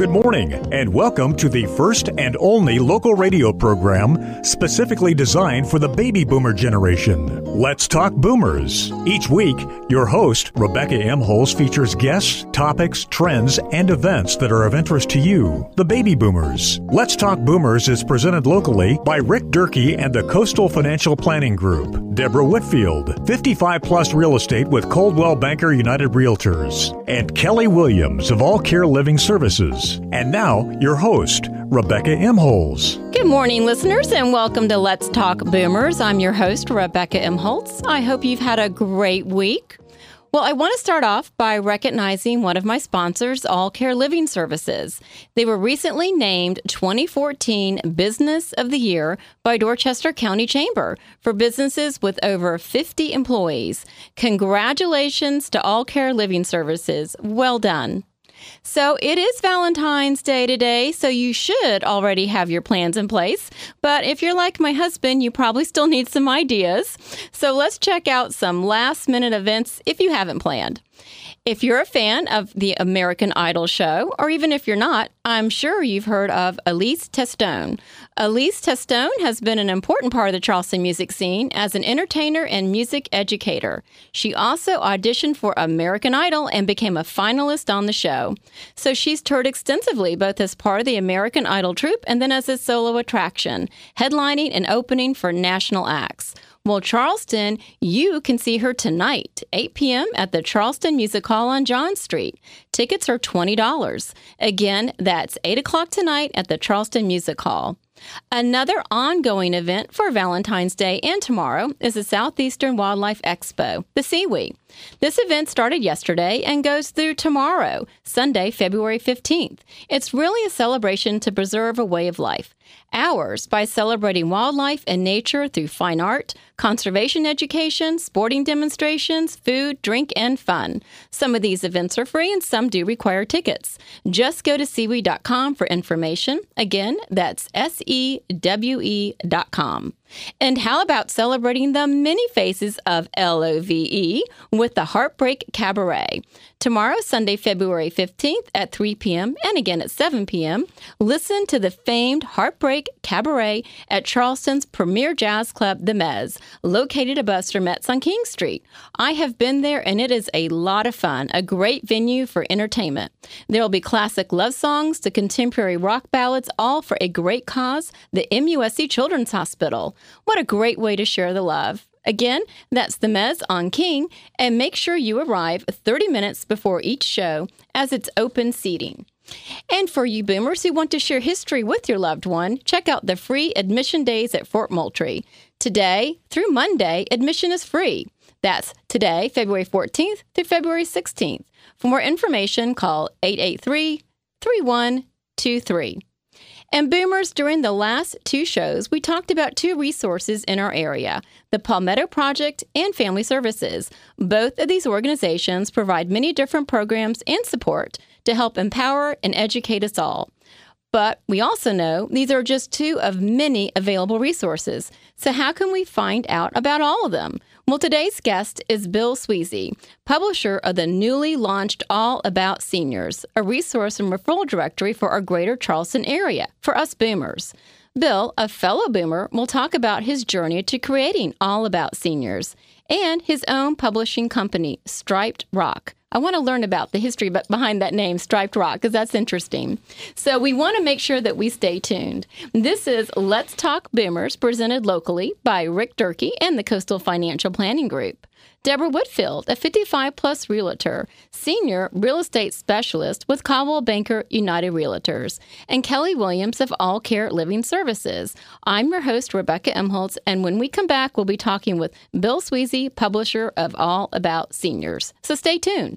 Good morning, and welcome to the first and only local radio program specifically designed for the baby boomer generation. Let's Talk Boomers. Each week, your host, Rebecca M. Holz, features guests, topics, trends, and events that are of interest to you, the baby boomers. Let's Talk Boomers is presented locally by Rick Durkee and the Coastal Financial Planning Group, Deborah Whitfield, 55-plus Real Estate with Coldwell Banker United Realtors, and Kelly Williams of All Care Living Services. And now, your host, Rebecca M. Holz. Good morning, listeners, and welcome to Let's Talk Boomers. I'm your host, Rebecca M. Holz. I hope you've had a great week. Well, I want to start off by recognizing one of my sponsors, All Care Living Services. They were recently named 2014 Business of the Year by Dorchester County Chamber for businesses with over 50 employees. Congratulations to All Care Living Services. Well done. So it is Valentine's Day today, so you should already have your plans in place. But if you're like my husband, you probably still need some ideas. So let's check out some last-minute events if you haven't planned. If you're a fan of the American Idol show, or even if you're not, I'm sure you've heard of Elise Testone. Elise Testone has been an important part of the Charleston music scene as an entertainer and music educator. She also auditioned for American Idol and became a finalist on the show. So she's toured extensively, both as part of the American Idol troupe and then as a solo attraction, headlining and opening for national acts. Well, Charleston, you can see her tonight, 8 p.m. at the Charleston Music Hall on John Street. Tickets are $20. Again, that's 8 o'clock tonight at the Charleston Music Hall. Another ongoing event for Valentine's Day and tomorrow is the Southeastern Wildlife Expo, the SEWE. This event started yesterday and goes through tomorrow, Sunday, February 15th. It's really a celebration to preserve a way of life. Ours by celebrating wildlife and nature through fine art, conservation education, sporting demonstrations, food, drink, and fun. Some of these events are free and some do require tickets. Just go to SEWE.com for information. Again, that's SEWE.com. And how about celebrating the many faces of LOVE with the Heartbreak Cabaret? Tomorrow, Sunday, February 15th at 3 p.m. and again at 7 p.m., listen to the famed Heartbreak Cabaret at Charleston's premier jazz club, The Mez, located above Sir Metz on King Street. I have been there and it is a lot of fun, a great venue for entertainment. There will be classic love songs to contemporary rock ballads, all for a great cause, the MUSC Children's Hospital. What a great way to share the love. Again, that's the Mez on King, and make sure you arrive 30 minutes before each show as it's open seating. And for you boomers who want to share history with your loved one, check out the free admission days at Fort Moultrie. Today through Monday, admission is free. That's today, February 14th through February 16th. For more information, call 883-3123. And boomers, during the last two shows, we talked about two resources in our area, the Palmetto Project and Family Services. Both of these organizations provide many different programs and support to help empower and educate us all. But we also know these are just two of many available resources. So how can we find out about all of them? Well, today's guest is Bill Sweezy, publisher of the newly launched All About Seniors, a resource and referral directory for our greater Charleston area, for us boomers. Bill, a fellow boomer, will talk about his journey to creating All About Seniors and his own publishing company, Striped Rock. I want to learn about the history behind that name, Striped Rock, because that's interesting. So we want to make sure that we stay tuned. This is Let's Talk Boomers, presented locally by Rick Durkee and the Coastal Financial Planning Group. Deborah Whitfield, a 55-plus realtor, senior real estate specialist with Coldwell Banker United Realtors, and Kelly Williams of All Care Living Services. I'm your host, Rebecca M. Holz, and when we come back, we'll be talking with Bill Sweezy, publisher of All About Seniors. So stay tuned.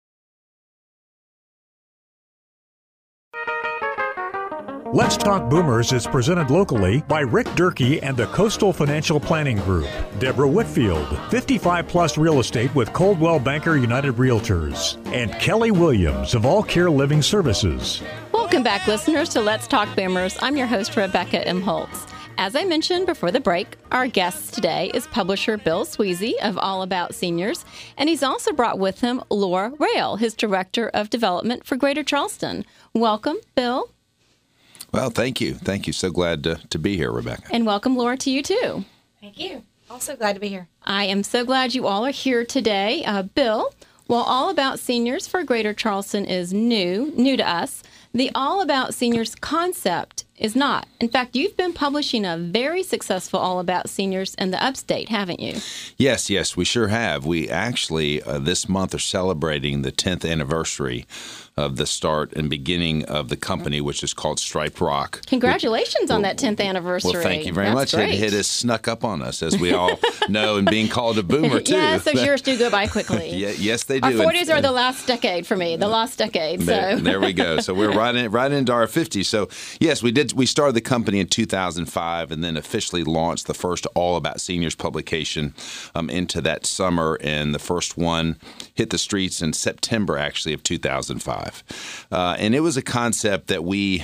Let's Talk Boomers is presented locally by Rick Durkee and the Coastal Financial Planning Group, Deborah Whitfield, 55-plus Real Estate with Coldwell Banker United Realtors, and Kelly Williams of All Care Living Services. Welcome back, listeners, to Let's Talk Boomers. I'm your host, Rebecca M. Holz. As I mentioned before the break, our guest today is publisher Bill Sweezey of All About Seniors, and he's also brought with him Laura Rail, his Director of Development for Greater Charleston. Welcome, Bill. Well, thank you. Thank you. So glad to be here, Rebecca. And welcome, Laura, to you, too. Thank you. Also glad to be here. I am so glad you all are here today. Bill, while All About Seniors for Greater Charleston is new to us, the All About Seniors concept is not. In fact, you've been publishing a very successful All About Seniors in the upstate, haven't you? Yes, we sure have. We actually, this month, are celebrating the 10th anniversary of the start and beginning of the company, which is called Striped Rock. Congratulations on that 10th anniversary. Well, thank you very That's much. Great. It has snuck up on us, as we all know, and being called a boomer, too. Yes, those years do go by quickly. Yes, they do. Our 40s are the last decade for me, the last decade. There we go. So we're right into our 50s. So, yes, we started the company in 2005 and then officially launched the first All About Seniors publication into that summer. And the first one hit the streets in September, actually, of 2005. And it was a concept that we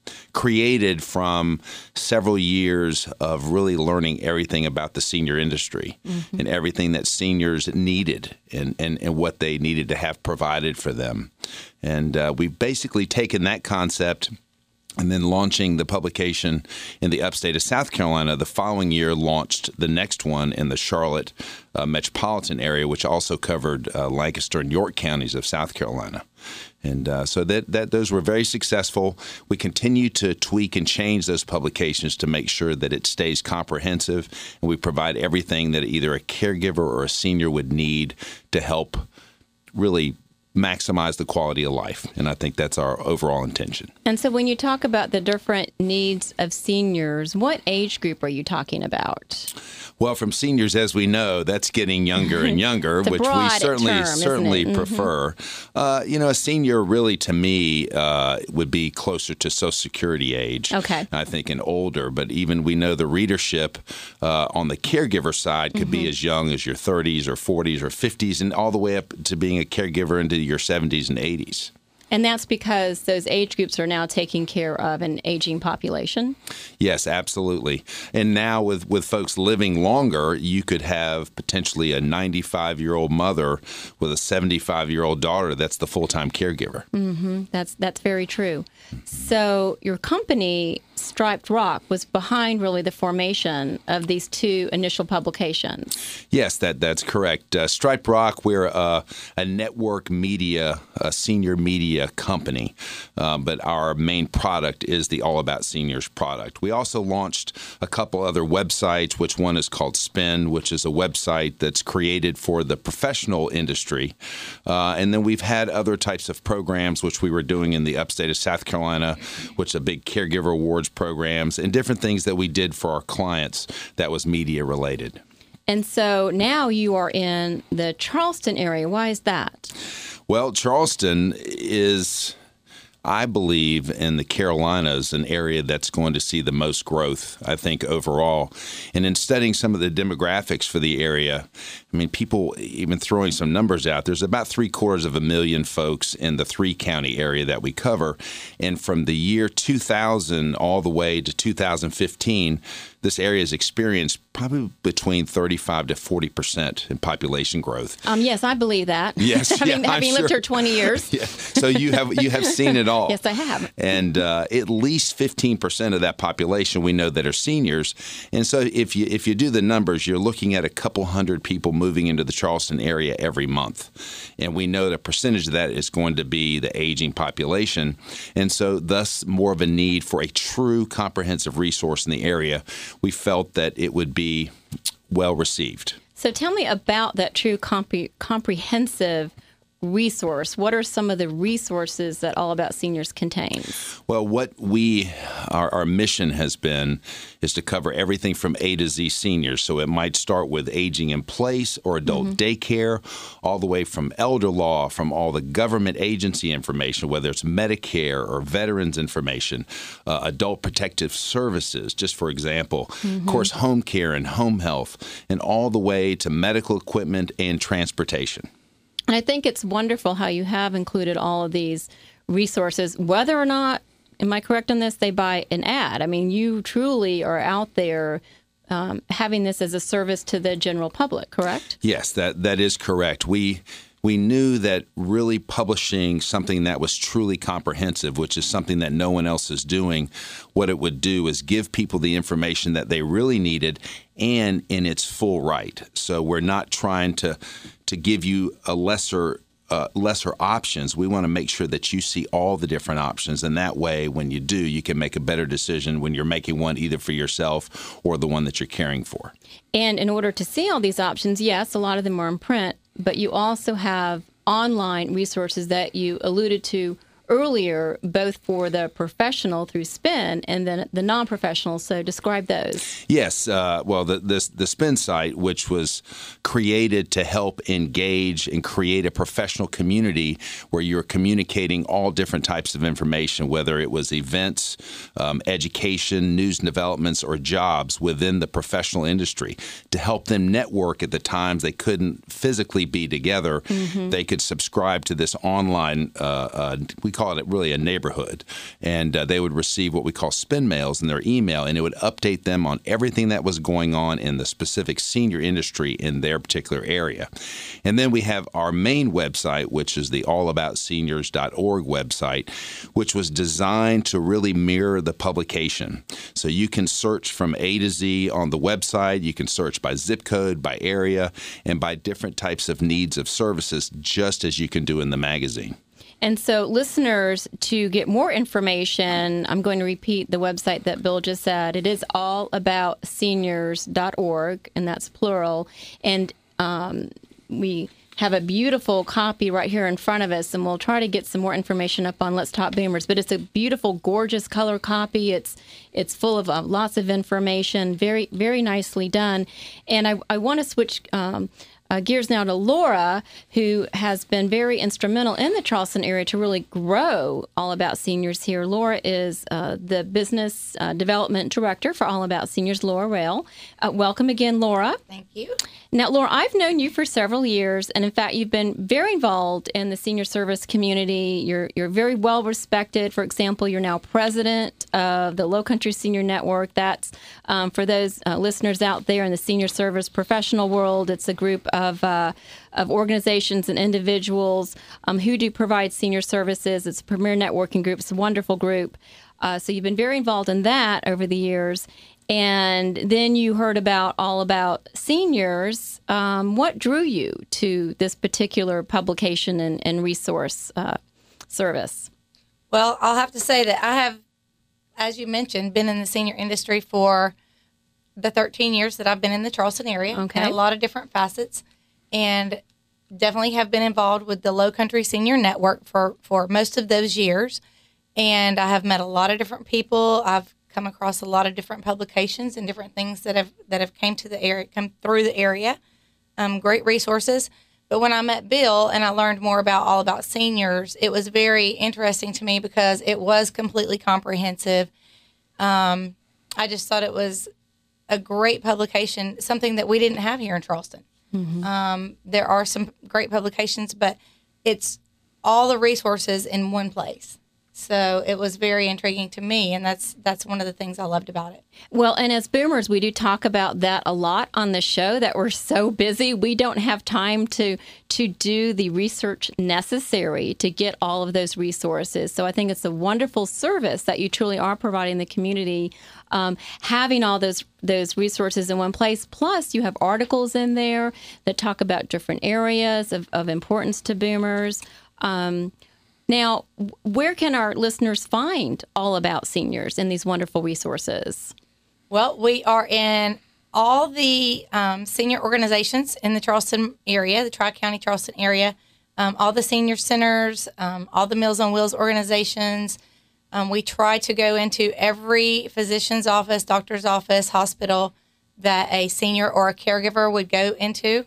created from several years of really learning everything about the senior industry and everything that seniors needed and what they needed to have provided for them. And we've basically taken that concept and then launching the publication in the upstate of South Carolina. The following year, launched the next one in the Charlotte metropolitan area, which also covered Lancaster and York counties of South Carolina. And so those were very successful. We continue to tweak and change those publications to make sure that it stays comprehensive, and we provide everything that either a caregiver or a senior would need to help really maximize the quality of life. And I think that's our overall intention. And so when you talk about the different needs of seniors, what age group are you talking about? Well, from seniors, as we know, that's getting younger and younger, which we certainly prefer. A senior really, to me, would be closer to Social Security age. Okay. I think, and older. But even we know the readership on the caregiver side could be as young as your 30s or 40s or 50s and all the way up to being a caregiver into your 70s and 80s. And that's because those age groups are now taking care of an aging population? Yes, absolutely. And now with folks living longer, you could have potentially a 95-year-old mother with a 75-year-old daughter that's the full-time caregiver. Mm-hmm. That's very true. So your company, Striped Rock, was behind really the formation of these two initial publications. Yes, that's correct. Striped Rock, we're a network media, a senior media company, but our main product is the All About Seniors product. We also launched a couple other websites, which one is called Spin, which is a website that's created for the professional industry. And then we've had other types of programs, which we were doing in the upstate of South Carolina, which is a big caregiver awards programs and different things that we did for our clients that was media related. And so now you are in the Charleston area. Why is that? Well, Charleston is, I believe, in the Carolinas, an area that's going to see the most growth, I think, overall. And in studying some of the demographics for the area, I mean, people even throwing some numbers out, there's about 750,000 folks in the 3-county area that we cover. And from the year 2000 all the way to 2015, this area has experienced probably between 35 to 40% in population growth. Yes, I believe that. Yes, having lived here 20 years. Yeah. So you have seen it all. Yes, I have. And at least 15% of that population we know that are seniors. And so if you do the numbers, you're looking at a couple hundred people moving into the Charleston area every month. And we know the percentage of that is going to be the aging population. And so thus more of a need for a true comprehensive resource in the area. We felt that it would be well received. So tell me about that true comprehensive resource. What are some of the resources that All About Seniors contains? Well, what our mission has been is to cover everything from A to Z seniors. So it might start with aging in place or adult daycare, all the way from elder law, from all the government agency information, whether it's Medicare or veterans information, adult protective services, just for example, of course, home care and home health, and all the way to medical equipment and transportation. And I think it's wonderful how you have included all of these resources, whether or not am I correct on this? They buy an ad. I mean, you truly are out there having this as a service to the general public, correct? Yes, that is correct. We knew that really publishing something that was truly comprehensive, which is something that no one else is doing, what it would do is give people the information that they really needed and in its full right. So we're not trying to give you a lesser options. We want to make sure that you see all the different options, and that way, when you do, you can make a better decision when you're making one either for yourself or the one that you're caring for. And in order to see all these options, yes, a lot of them are in print, but you also have online resources that you alluded to earlier, both for the professional through Spin and then the non-professional. So describe those. Yes. Well, the Spin site, which was created to help engage and create a professional community where you're communicating all different types of information, whether it was events, education, news and developments, or jobs within the professional industry, to help them network at the times they couldn't physically be together. Mm-hmm. They could subscribe to this online, we call it really a neighborhood, and they would receive what we call spin mails in their email, and it would update them on everything that was going on in the specific senior industry in their particular area. And then we have our main website, which is the allaboutseniors.org website, which was designed to really mirror the publication. So you can search from A to Z on the website. You can search by zip code, by area, and by different types of needs of services, just as you can do in the magazine. And so listeners, to get more information, I'm going to repeat the website that Bill just said. It is allaboutseniors.org, and that's plural. And we have a beautiful copy right here in front of us, and we'll try to get some more information up on Let's Talk Boomers. But it's a beautiful, gorgeous color copy. It's full of lots of information, very, very nicely done. And I want to switch gears now to Laura, who has been very instrumental in the Charleston area to really grow All About Seniors here. Laura is the Business Development Director for All About Seniors, Laura Rail. Welcome again, Laura. Thank you. Now, Laura, I've known you for several years, and in fact, you've been very involved in the senior service community. You're very well respected. For example, you're now president of the Low Country Senior Network. That's for those listeners out there in the senior service professional world. It's a group of organizations and individuals who do provide senior services. It's a premier networking group. It's a wonderful group. So you've been very involved in that over the years. And then you heard about All About Seniors. What drew you to this particular publication and resource service? Well, I'll have to say that I have, as you mentioned, been in the senior industry for the 13 years that I've been in the Charleston area. Okay. In a lot of different facets, and definitely have been involved with the Low Country Senior Network for most of those years. And I have met a lot of different people. I've come across a lot of different publications and different things that have come through the area. Great resources. But when I met Bill and I learned more about All About Seniors, it was very interesting to me because it was completely comprehensive. I just thought it was a great publication, something that we didn't have here in Charleston. Mm-hmm. There are some great publications, but it's all the resources in one place. So it was very intriguing to me, and that's one of the things I loved about it. Well, and as boomers, we do talk about that a lot on the show, that we're so busy. We don't have time to do the research necessary to get all of those resources. So I think it's a wonderful service that you truly are providing the community, having all those resources in one place. Plus, you have articles in there that talk about different areas of importance to boomers. Now, where can our listeners find All About Seniors and these wonderful resources? Well, we are in all the senior organizations in the Charleston area, the Tri-County Charleston area, all the senior centers, all the Meals on Wheels organizations. We try to go into every physician's office, doctor's office, hospital that a senior or a caregiver would go into.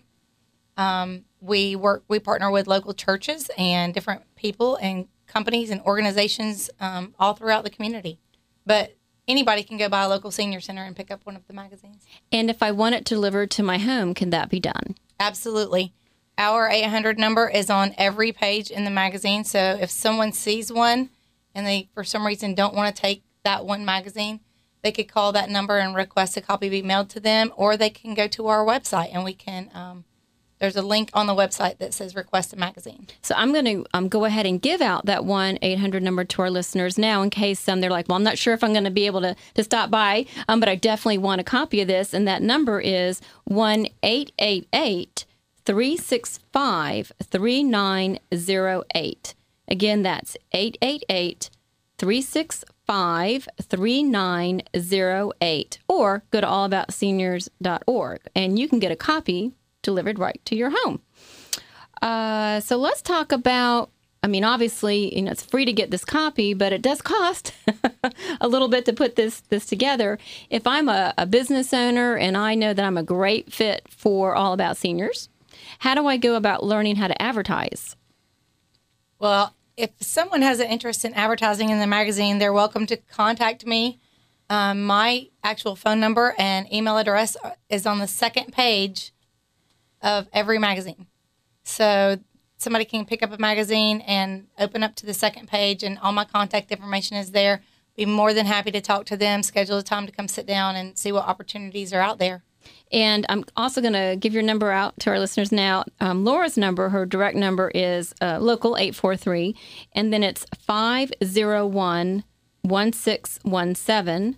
We partner with local churches and different people and companies and organizations all throughout the community. But anybody can go by a local senior center and pick up one of the magazines. And if I want it delivered to my home, can that be done? Absolutely. Our 800 number is on every page in the magazine. So if someone sees one and they, for some reason, don't want to take that one magazine, they could call that number and request a copy be mailed to them, or they can go to our website and we can, there's a link on the website that says request a magazine. So I'm going to go ahead and give out that 1-800 number to our listeners now in case they're like, well, I'm not sure if I'm going to be able to stop by, but I definitely want a copy of this. And that number is 1-888-365-3908. Again, that's 888-365-3908. Or go to allaboutseniors.org and you can get a copy delivered right to your home. So let's talk about, obviously, it's free to get this copy, but it does cost a little bit to put this together. If I'm a business owner and I know that I'm a great fit for All About Seniors, how do I go about learning how to advertise? Well, if someone has an interest in advertising in the magazine, they're welcome to contact me. My actual phone number and email address is on the second page of every magazine. So somebody can pick up a magazine and open up to the second page, and all my contact information is there. Be more than happy to talk to them, schedule a time to come sit down and see what opportunities are out there. And I'm also going to give your number out to our listeners now. Laura's number, her direct number is local 843, and then it's 501-1617.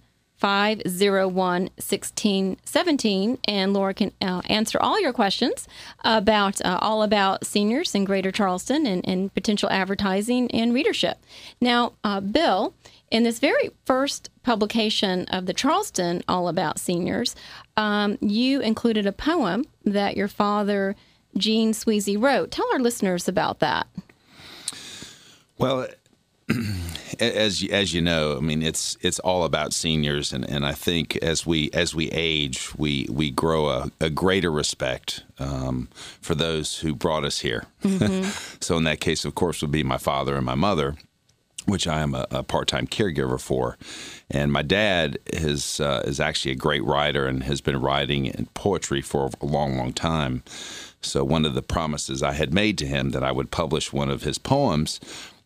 501-1617, and Laura can answer all your questions about All About Seniors in Greater Charleston and potential advertising and readership. Now, Bill, in this very first publication of the Charleston All About Seniors, you included a poem that your father, Gene Sweezy, wrote. Tell our listeners about that. Well, as you know, it's all about seniors, and I think as we age, we grow a greater respect for those who brought us here. Mm-hmm. So in that case, of course, would be my father and my mother, which I am a part-time caregiver for. And my dad is actually a great writer and has been writing in poetry for a long, long time. So one of the promises I had made to him that I would publish one of his poems.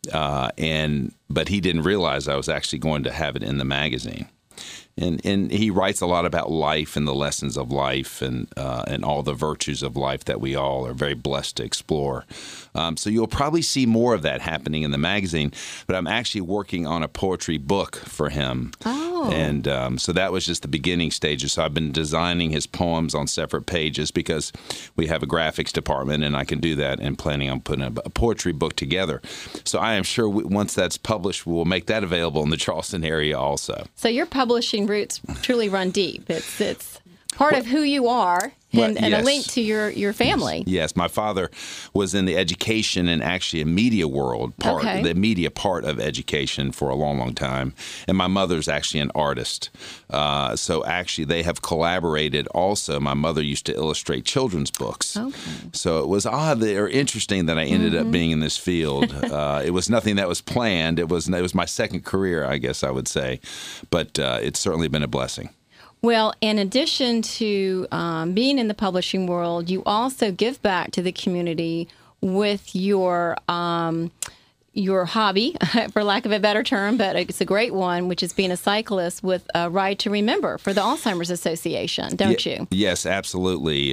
But he didn't realize I was actually going to have it in the magazine. And he writes a lot about life and the lessons of life and all the virtues of life that we all are very blessed to explore. So you'll probably see more of that happening in the magazine. But I'm actually working on a poetry book for him. Oh. And so that was just the beginning stages. So I've been designing his poems on separate pages because we have a graphics department, and I can do that, and planning on putting a poetry book together. So I am sure once that's published, we'll make that available in the Charleston area also. So your publishing roots truly run deep. It's part of who you are. And yes. A link to your family. Yes, my father was in the education and actually a media world part, the media part of education for a long, long time. And my mother's actually an artist. So actually they have collaborated also. My mother used to illustrate children's books. Okay. So it was odd or interesting that I ended up being in this field. It was nothing that was planned. It was my second career, I guess I would say. But it's certainly been a blessing. Well, in addition to being in the publishing world, you also give back to the community with your hobby, for lack of a better term, but it's a great one, which is being a cyclist with Ride to Remember for the Alzheimer's Association, don't you? Yes, absolutely.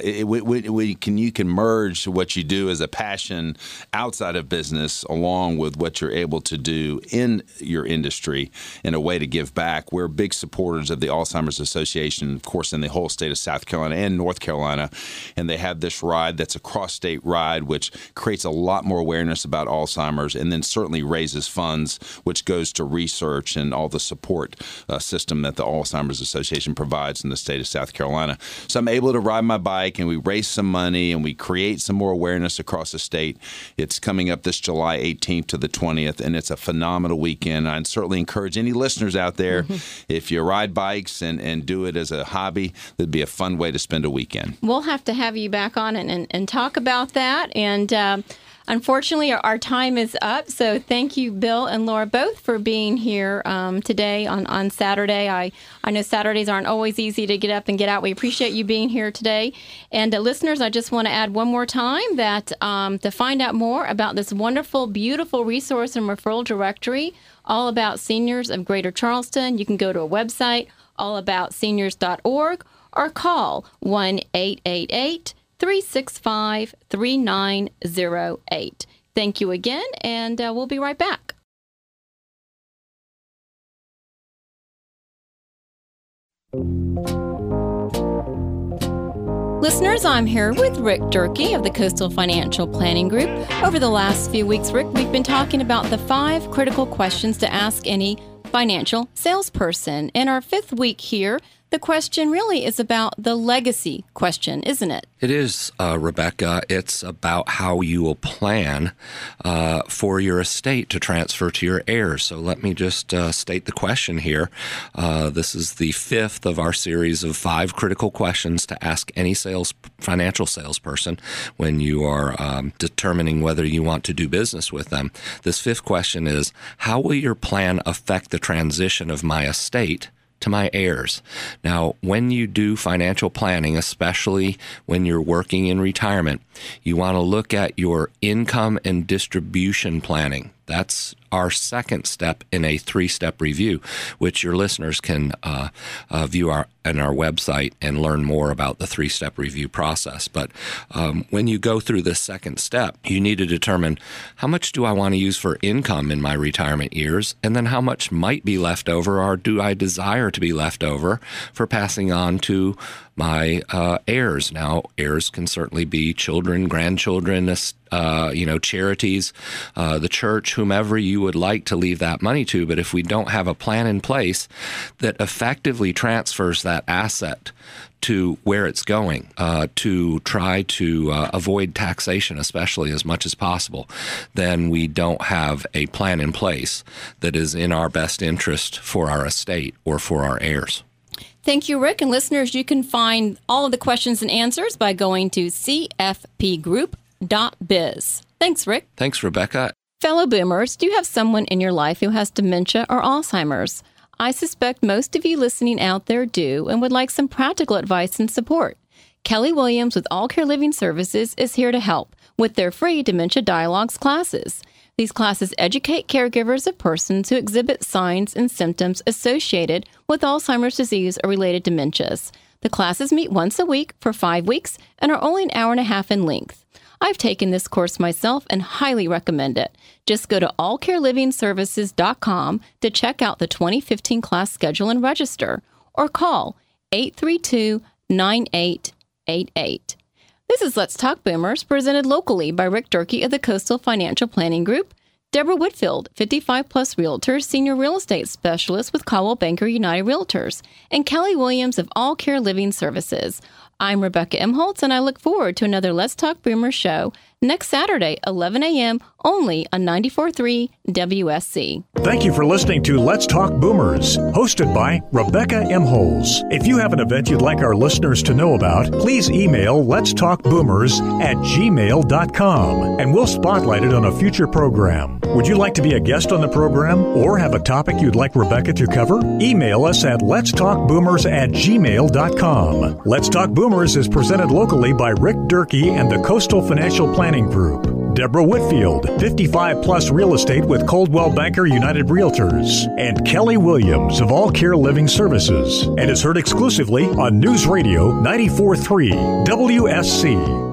You can merge what you do as a passion outside of business along with what you're able to do in your industry in a way to give back. We're big supporters of the Alzheimer's Association, of course, in the whole state of South Carolina and North Carolina, and they have this ride that's a cross-state ride, which creates a lot more awareness about Alzheimer's, and then certainly raises funds, which goes to research and all the support system that the Alzheimer's Association provides in the state of South Carolina. So I'm able to ride my bike, and we raise some money, and we create some more awareness across the state. It's coming up this July 18th to the 20th, and it's a phenomenal weekend. I'd certainly encourage any listeners out there, if you ride bikes and do it as a hobby, it'd be a fun way to spend a weekend. We'll have to have you back on and talk about that. And Unfortunately, our time is up. So thank you, Bill and Laura, both for being here today on Saturday. I know Saturdays aren't always easy to get up and get out. We appreciate you being here today. And listeners, I just want to add one more time that to find out more about this wonderful, beautiful resource and referral directory all about seniors of Greater Charleston, you can go to a website, allaboutseniors.org, or call 1-888-365-3908. Thank you again, and we'll be right back. Listeners, I'm here with Rick Durkee of the Coastal Financial Planning Group. Over the last few weeks, Rick, we've been talking about the 5 critical questions to ask any financial salesperson. In our 5th week here, the question really is about the legacy question, isn't it? It is, Rebecca. It's about how you will plan for your estate to transfer to your heirs. So let me just state the question here. This is the 5th of our series of 5 critical questions to ask any financial salesperson when you are determining whether you want to do business with them. This 5th question is, how will your plan affect the transition of my estate to my heirs? Now, when you do financial planning, especially when you're working in retirement, you want to look at your income and distribution planning. That's our 2nd step in a 3-step review, which your listeners can view on our website and learn more about the 3-step review process. But when you go through this 2nd step, you need to determine how much do I want to use for income in my retirement years, and then how much might be left over, or do I desire to be left over for passing on to my heirs. Now, heirs can certainly be children, grandchildren, charities, the church, whomever you would like to leave that money to. But if we don't have a plan in place that effectively transfers that asset to where it's going, to try to avoid taxation, especially as much as possible, then we don't have a plan in place that is in our best interest for our estate or for our heirs. Thank you, Rick. And listeners, you can find all of the questions and answers by going to cfpgroup.biz. Thanks, Rick. Thanks, Rebecca. Fellow boomers, do you have someone in your life who has dementia or Alzheimer's? I suspect most of you listening out there do and would like some practical advice and support. Kelly Williams with All Care Living Services is here to help with their free Dementia Dialogues classes. These classes educate caregivers of persons who exhibit signs and symptoms associated with Alzheimer's disease or related dementias. The classes meet once a week for 5 weeks and are only an hour and a half in length. I've taken this course myself and highly recommend it. Just go to allcarelivingservices.com to check out the 2015 class schedule and register, or call 832-9888. This is Let's Talk Boomers, presented locally by Rick Durkee of the Coastal Financial Planning Group, Deborah Whitfield, 55-plus realtor, senior real estate specialist with Caldwell Banker United Realtors, and Kelly Williams of All Care Living Services. I'm Rebecca Imholtz, and I look forward to another Let's Talk Boomers show next Saturday, 11 a.m., only on 94.3 WSC. Thank you for listening to Let's Talk Boomers, hosted by Rebecca Imholtz. If you have an event you'd like our listeners to know about, please email letstalkboomers@gmail.com, and we'll spotlight it on a future program. Would you like to be a guest on the program or have a topic you'd like Rebecca to cover? Email us at letstalkboomers@gmail.com. Let's Talk Boomers is presented locally by Rick Durkee and the Coastal Financial Planning Group. Deborah Whitfield, 55-plus real estate with Coldwell Banker United Realtors, and Kelly Williams of All Care Living Services, and is heard exclusively on News Radio 94.3 WSC.